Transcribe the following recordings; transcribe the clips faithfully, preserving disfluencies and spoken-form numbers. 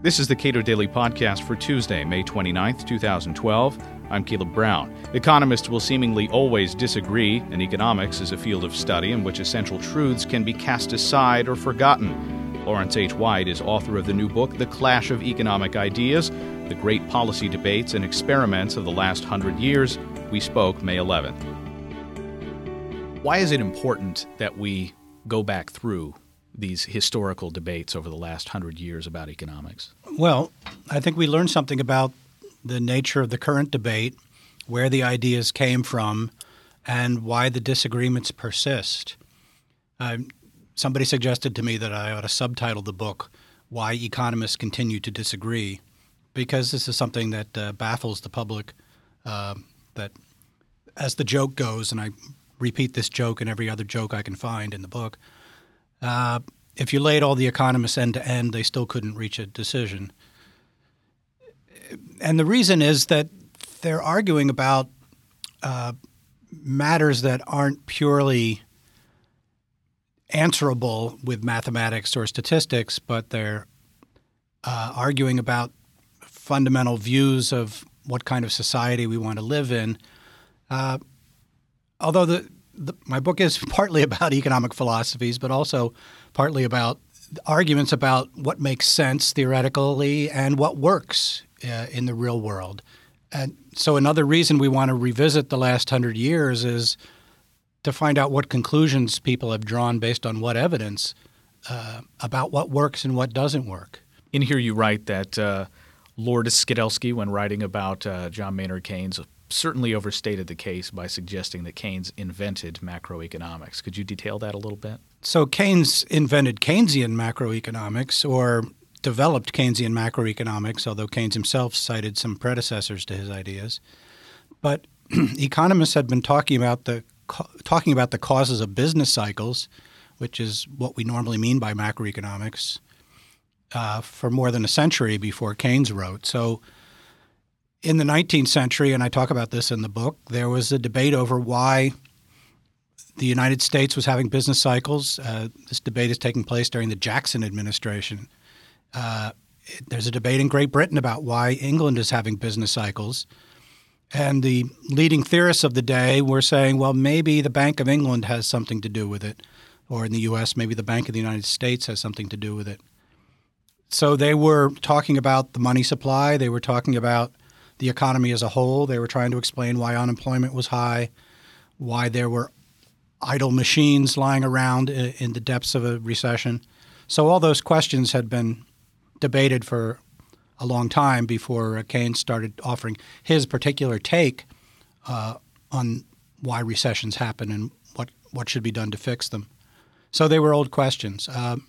This is the Cato Daily Podcast for Tuesday, May twenty-ninth, twenty twelve. I'm Caleb Brown. Economists will seemingly always disagree, and economics is a field of study in which essential truths can be cast aside or forgotten. Lawrence H. White is author of the new book, The Clash of Economic Ideas, The Great Policy Debates and Experiments of the Last Hundred Years. We spoke May eleventh. Why is it important that we go back through these historical debates over the last hundred years about economics? Well, I think we learned something about the nature of the current debate, where the ideas came from, and why the disagreements persist. Um, somebody suggested to me that I ought to subtitle the book, Why Economists Continue to Disagree, because this is something that uh, baffles the public, uh, that as the joke goes, and I repeat this joke and every other joke I can find in the book, Uh, if you laid all the economists end to end, they still couldn't reach a decision. And the reason is that they're arguing about uh, matters that aren't purely answerable with mathematics or statistics, but they're uh, arguing about fundamental views of what kind of society we want to live in. Uh, although the The, my book is partly about economic philosophies, but also partly about arguments about what makes sense theoretically and what works uh, in the real world. And so another reason we want to revisit the last hundred years is to find out what conclusions people have drawn based on what evidence uh, about what works and what doesn't work. In here you write that uh, Lord Skidelsky, when writing about uh, John Maynard Keynes, certainly overstated the case by suggesting that Keynes invented macroeconomics. Could you detail that a little bit? So Keynes invented Keynesian macroeconomics, or developed Keynesian macroeconomics, although Keynes himself cited some predecessors to his ideas. But economists had been talking about the talking about the causes of business cycles, which is what we normally mean by macroeconomics, uh, for more than a century before Keynes wrote. So in the nineteenth century, and I talk about this in the book, there was a debate over why the United States was having business cycles. Uh, this debate is taking place during the Jackson administration. Uh, it, there's a debate in Great Britain about why England is having business cycles. And the leading theorists of the day were saying, well, maybe the Bank of England has something to do with it. Or in the U S, maybe the Bank of the United States has something to do with it. So they were talking about the money supply. They were talking about the economy as a whole. They were trying to explain why unemployment was high, why there were idle machines lying around in the depths of a recession. So all those questions had been debated for a long time before Keynes started offering his particular take uh, on why recessions happen and what, what should be done to fix them. So they were old questions. Um,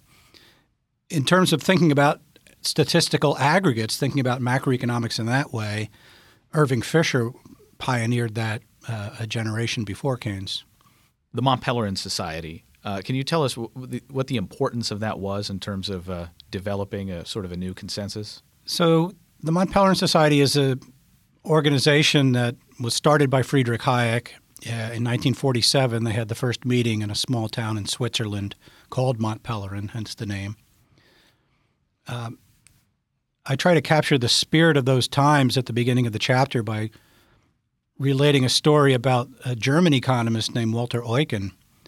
in terms of thinking about statistical aggregates, thinking about macroeconomics in that way, Irving Fisher pioneered that uh, a generation before Keynes. The Mont Pelerin Society. Uh, can you tell us w- the, what the importance of that was in terms of uh, developing a sort of a new consensus? So the Mont Pelerin Society is an organization that was started by Friedrich Hayek uh, in nineteen forty-seven. They had the first meeting in a small town in Switzerland called Mont Pelerin, hence the name. Um, I try to capture the spirit of those times at the beginning of the chapter by relating a story about a German economist named Walter Eucken.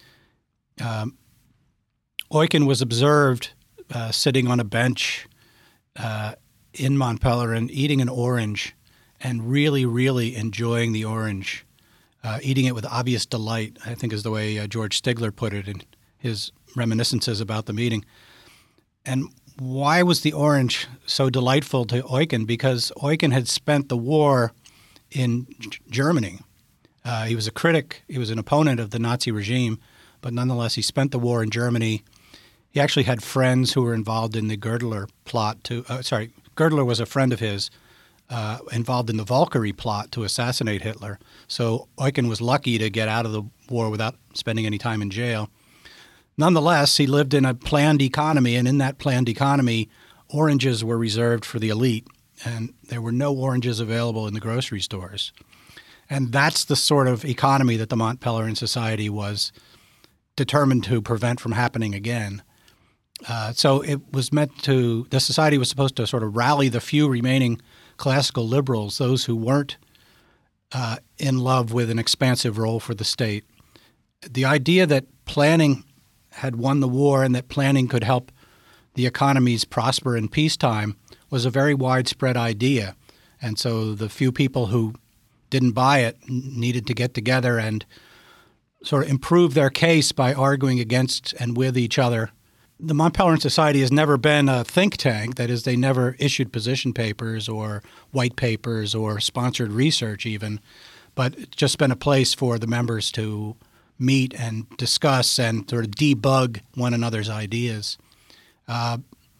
Um, Eucken was observed uh, sitting on a bench uh, in Mont Pelerin eating an orange and really, really enjoying the orange, uh, eating it with obvious delight, I think is the way uh, George Stigler put it in his reminiscences about the meeting. And why was the orange so delightful to Eucken? Because Eucken had spent the war in G- Germany. Uh, he was a critic. He was an opponent of the Nazi regime, but nonetheless, he spent the war in Germany. He actually had friends who were involved in the Girdler plot to uh, – sorry, Girdler was a friend of his uh, involved in the Valkyrie plot to assassinate Hitler. So Eucken was lucky to get out of the war without spending any time in jail. Nonetheless, he lived in a planned economy, and in that planned economy, oranges were reserved for the elite, and there were no oranges available in the grocery stores. And that's the sort of economy that the Mont Pelerin Society was determined to prevent from happening again. Uh, so it was meant to, the society was supposed to sort of rally the few remaining classical liberals, those who weren't uh, in love with an expansive role for the state. The idea that planning had won the war and that planning could help the economies prosper in peacetime was a very widespread idea. And so the few people who didn't buy it needed to get together and sort of improve their case by arguing against and with each other. The Mont Pelerin Society has never been a think tank. That is, they never issued position papers or white papers or sponsored research even, but it's just been a place for the members to meet and discuss and sort of debug one another's ideas. Uh,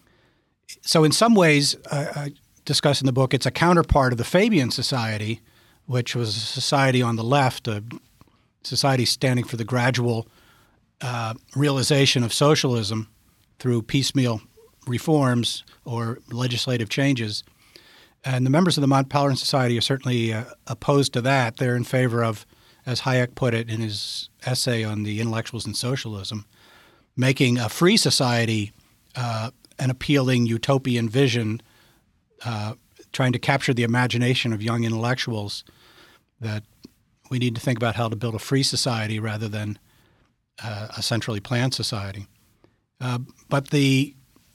so in some ways, I, I discuss in the book, it's a counterpart of the Fabian Society, which was a society on the left, a society standing for the gradual uh, realization of socialism through piecemeal reforms or legislative changes. And the members of the Mont Pelerin Society are certainly uh, opposed to that. They're in favor of, as Hayek put it in his essay on the intellectuals and socialism, making a free society uh, an appealing utopian vision, uh, trying to capture the imagination of young intellectuals, that we need to think about how to build a free society rather than uh, a centrally planned society. Uh, but the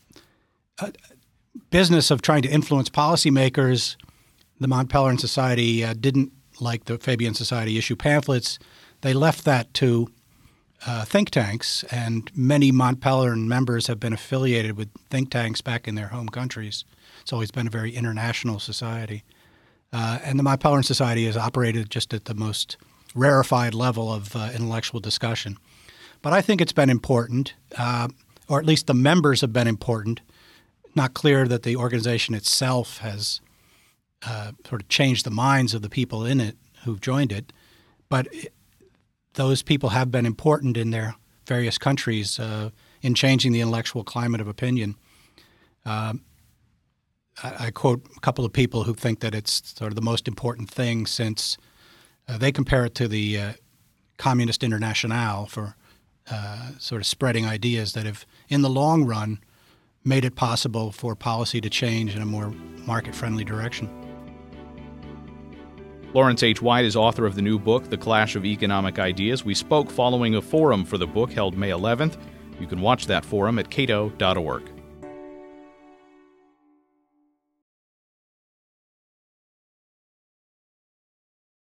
uh, business of trying to influence policymakers, the Mont Pelerin Society uh, didn't, like the Fabian Society, issue pamphlets. They left that to uh, think tanks, and many Mont Pelerin members have been affiliated with think tanks back in their home countries. It's always been a very international society. Uh, and the Mont Pelerin Society has operated just at the most rarefied level of uh, intellectual discussion. But I think it's been important, uh, or at least the members have been important. Not clear that the organization itself has uh, sort of changed the minds of the people in it who've joined it, but it, those people have been important in their various countries uh, in changing the intellectual climate of opinion. Uh, I, I quote a couple of people who think that it's sort of the most important thing, since uh, they compare it to the uh, Communist Internationale for uh, sort of spreading ideas that have, in the long run, made it possible for policy to change in a more market-friendly direction. Lawrence H. White is author of the new book, The Clash of Economic Ideas. We spoke following a forum for the book held May eleventh. You can watch that forum at cato dot org.